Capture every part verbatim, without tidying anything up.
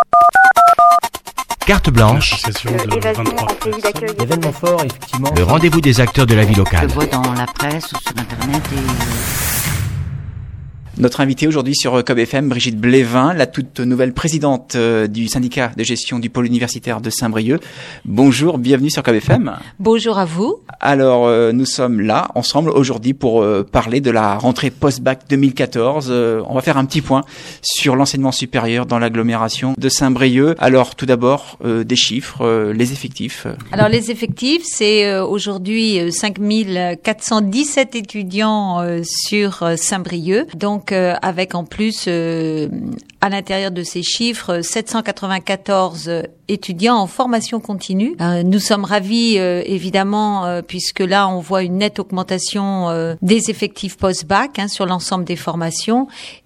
Carte blanche, événement fort, effectivement. le rendez-vous des acteurs de la vie locale. Je vois dans la presse ou sur Internet et... Notre invitée aujourd'hui sur C O B F M, Brigitte Blévin, la toute nouvelle présidente du syndicat de gestion du pôle universitaire de Saint-Brieuc. Bonjour, bienvenue sur C O B F M. Bonjour à vous. Alors, euh, nous sommes là, ensemble, aujourd'hui pour euh, parler de la rentrée post-bac deux mille quatorze. Euh, on va faire un petit point sur l'enseignement supérieur dans l'agglomération de Saint-Brieuc. Alors, tout d'abord, euh, des chiffres, euh, les effectifs. Alors, les effectifs, c'est euh, aujourd'hui euh, cinq mille quatre cent dix-sept étudiants euh, sur euh, Saint-Brieuc. Donc, euh, avec en plus, euh, à l'intérieur de ces chiffres, sept cent quatre-vingt-quatorze étudiants en formation continue. Euh, nous sommes ravis, euh, évidemment, euh, puisque là, on voit une nette augmentation euh, des effectifs post-bac hein, sur l'ensemble des formations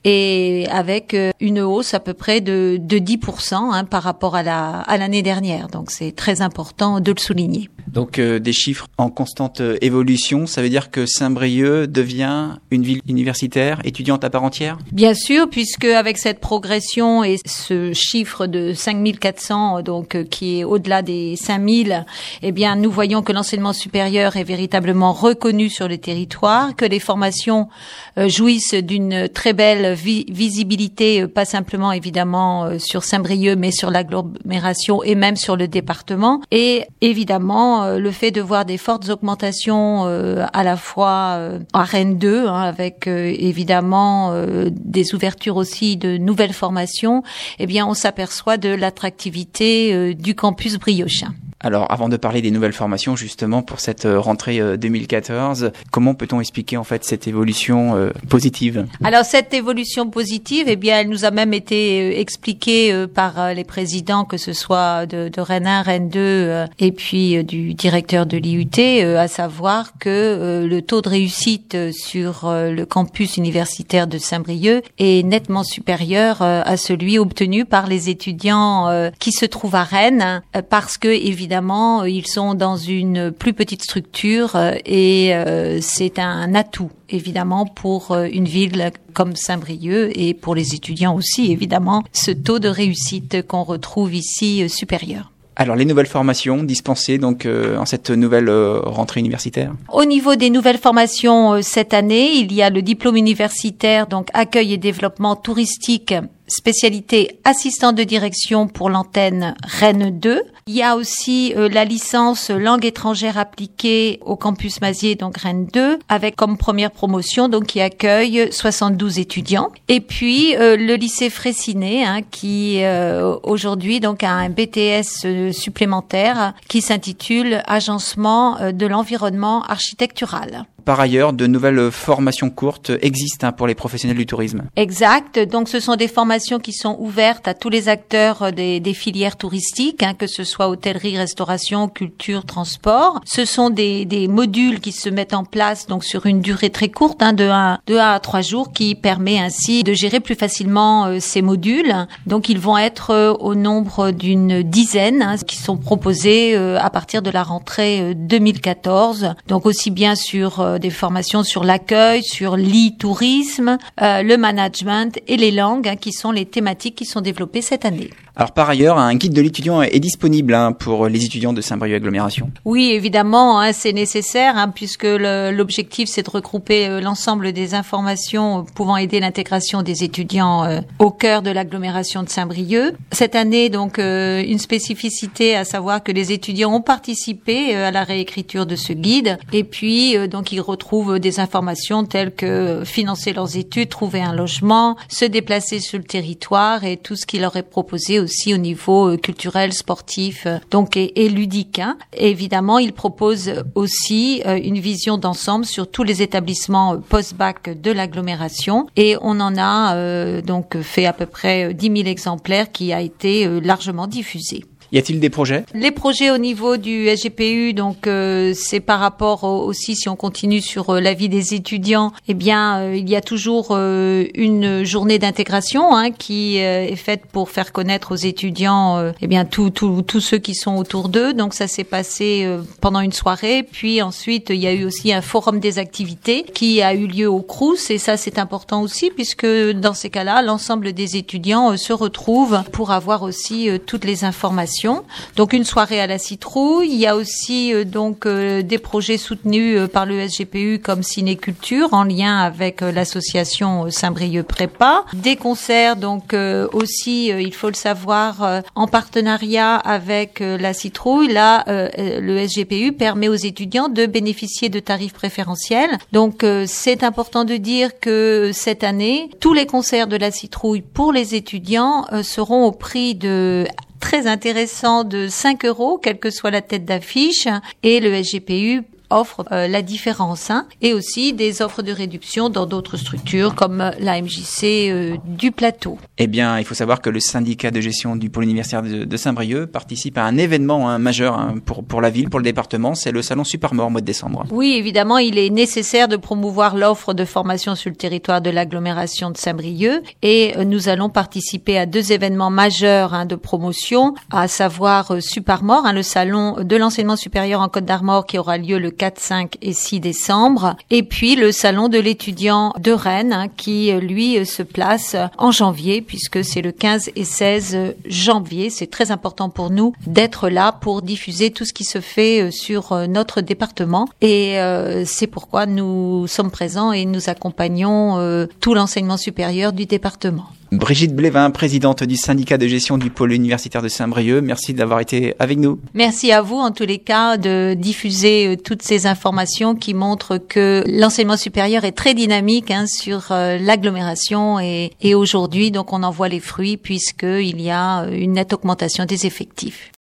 et avec euh, une hausse à peu près de, de dix pour cent hein, par rapport à la à l'année dernière. Donc, c'est très important de le souligner. Donc, euh, des chiffres en constante euh, évolution, ça veut dire que Saint-Brieuc devient une ville universitaire, étudiante à part entière ? Bien sûr, puisque avec cette progression et ce chiffre de cinq mille quatre cents, donc euh, qui est au-delà des cinq mille, eh bien, nous voyons que l'enseignement supérieur est véritablement reconnu sur le territoire, que les formations euh, jouissent d'une très belle vi- visibilité, euh, pas simplement évidemment euh, sur Saint-Brieuc, mais sur l'agglomération et même sur le département. Et évidemment, euh, le fait de voir des fortes augmentations euh, à la fois euh, à Rennes deux, hein, avec euh, évidemment euh, des ouvertures aussi de nouvelles formations, eh bien, on s'aperçoit de l'attractivité euh, du campus briochin. Alors, avant de parler des nouvelles formations, justement, pour cette euh, rentrée euh, deux mille quatorze, comment peut-on expliquer, en fait, cette évolution euh, positive ? Alors, cette évolution positive, eh bien, elle nous a même été euh, expliquée euh, par euh, les présidents, que ce soit de, de Rennes un, Rennes deux, euh, et puis euh, du directeur de l'I U T, euh, à savoir que euh, le taux de réussite euh, sur euh, le campus universitaire de Saint-Brieuc est nettement supérieur euh, à celui obtenu par les étudiants euh, qui se trouvent à Rennes, euh, parce que, évidemment, Évidemment, ils sont dans une plus petite structure euh, et euh, c'est un atout, évidemment, pour euh, une ville comme Saint-Brieuc et pour les étudiants aussi, évidemment, ce taux de réussite qu'on retrouve ici euh, supérieur. Alors, les nouvelles formations dispensées donc euh, en cette nouvelle euh, rentrée universitaire. Au niveau des nouvelles formations euh, cette année, il y a le diplôme universitaire, donc accueil et développement touristique, spécialité assistant de direction pour l'antenne Rennes deux. Il y a aussi euh, la licence langue étrangère appliquée au campus Mazier, donc Rennes deux, avec comme première promotion, donc qui accueille soixante-douze étudiants. Et puis euh, le lycée Fraissinet, hein, qui euh, aujourd'hui donc a un B T S euh, supplémentaire qui s'intitule Agencement euh, de l'environnement architectural. Par ailleurs, de nouvelles formations courtes existent hein, pour les professionnels du tourisme. Exact. Donc, ce sont des formations qui sont ouvertes à tous les acteurs des, des filières touristiques, hein, que ce soit hôtellerie, restauration, culture, transport. Ce sont des, des modules qui se mettent en place donc sur une durée très courte, hein, de un à trois jours, qui permet ainsi de gérer plus facilement euh, ces modules. Donc, ils vont être euh, au nombre d'une dizaine, hein, qui sont proposés euh, à partir de la rentrée euh, deux mille quatorze. Donc, aussi bien sur euh, des formations sur l'accueil, sur l'e-tourisme, euh, le management et les langues, hein, qui sont les thématiques qui sont développées cette année. Alors par ailleurs, un guide de l'étudiant est disponible hein, pour les étudiants de Saint-Brieuc Agglomération. Oui, évidemment, hein, c'est nécessaire hein, puisque le, l'objectif c'est de regrouper euh, l'ensemble des informations euh, pouvant aider l'intégration des étudiants euh, au cœur de l'agglomération de Saint-Brieuc. Cette année, donc, euh, une spécificité, à savoir que les étudiants ont participé euh, à la réécriture de ce guide et puis euh, donc ils retrouvent des informations telles que financer leurs études, trouver un logement, se déplacer sur le territoire et tout ce qui leur est proposé aussi au niveau euh, culturel, sportif, euh, donc et, et ludique. Hein. Et évidemment, il propose aussi euh, une vision d'ensemble sur tous les établissements euh, post-bac de l'agglomération. Et on en a euh, donc fait à peu près dix mille exemplaires qui a été euh, largement diffusé. Y a-t-il des projets? Les projets au niveau du S G P U, donc euh, c'est par rapport au, aussi, si on continue sur euh, la vie des étudiants, eh bien euh, il y a toujours euh, une journée d'intégration hein, qui euh, est faite pour faire connaître aux étudiants euh, eh bien tous tout, tout ceux qui sont autour d'eux. Donc ça s'est passé euh, pendant une soirée. Puis ensuite il y a eu aussi un forum des activités qui a eu lieu au Crous, et ça c'est important aussi puisque dans ces cas-là l'ensemble des étudiants euh, se retrouvent pour avoir aussi euh, toutes les informations. Donc une soirée à la citrouille. Il y a aussi euh, donc euh, des projets soutenus euh, par le S G P U comme Cinéculture en lien avec euh, l'association Saint-Brieuc Prépa. Des concerts donc euh, aussi, euh, il faut le savoir, euh, en partenariat avec euh, la citrouille. Là, euh, le S G P U permet aux étudiants de bénéficier de tarifs préférentiels. Donc euh, c'est important de dire que cette année, tous les concerts de la citrouille pour les étudiants euh, seront au prix de très intéressant de cinq euros, quelle que soit la tête d'affiche, et le S G P U offre euh, la différence hein, et aussi des offres de réduction dans d'autres structures comme la M J C euh, du Plateau. Eh bien, il faut savoir que le syndicat de gestion du pôle universitaire de, de Saint-Brieuc participe à un événement hein, majeur hein, pour, pour la ville, pour le département, c'est le salon Supermort au mois de décembre. Oui, évidemment, il est nécessaire de promouvoir l'offre de formation sur le territoire de l'agglomération de Saint-Brieuc, et euh, nous allons participer à deux événements majeurs hein, de promotion, à savoir euh, Supermort, hein, le salon de l'enseignement supérieur en Côte d'Armor qui aura lieu le quatre, cinq et six décembre, et puis le salon de l'étudiant de Rennes hein, qui lui se place en janvier puisque c'est le quinze et seize janvier. C'est très important pour nous d'être là pour diffuser tout ce qui se fait sur notre département, et euh, c'est pourquoi nous sommes présents et nous accompagnons euh, tout l'enseignement supérieur du département. Brigitte Blévin, présidente du syndicat de gestion du pôle universitaire de Saint-Brieuc, merci d'avoir été avec nous. Merci à vous en tous les cas de diffuser euh, toutes ces informations qui montrent que l'enseignement supérieur est très dynamique hein, sur euh, l'agglomération, et, et aujourd'hui donc on en voit les fruits puisqu'il y a une nette augmentation des effectifs.